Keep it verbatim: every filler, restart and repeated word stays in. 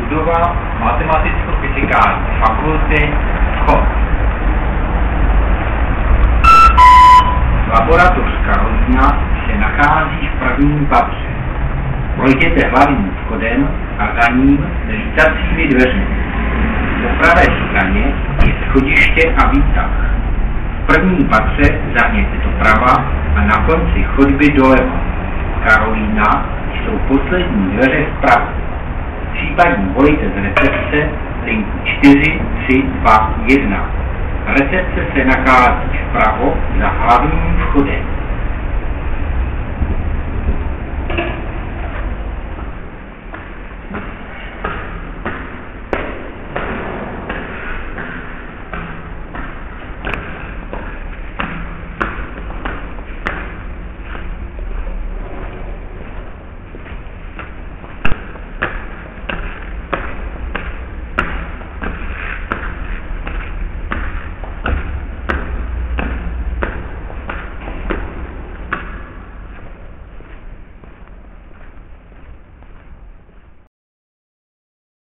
budova Matematicko-fyzikální fakulty vchod. Laboratoř Karolína se nachází v prvním patře. Projděte hlavním vchodem a za ním lítacími dveřmi. Po pravé straně je schodiště a výtah. V prvním patře zahněte doprava a na konci chodby doleva. Karolína jsou poslední dveře vpravo. Případně volejte z recepce linku čtyři tři dva jedna. Recepce se nachází vpravo za hlavním vchodem.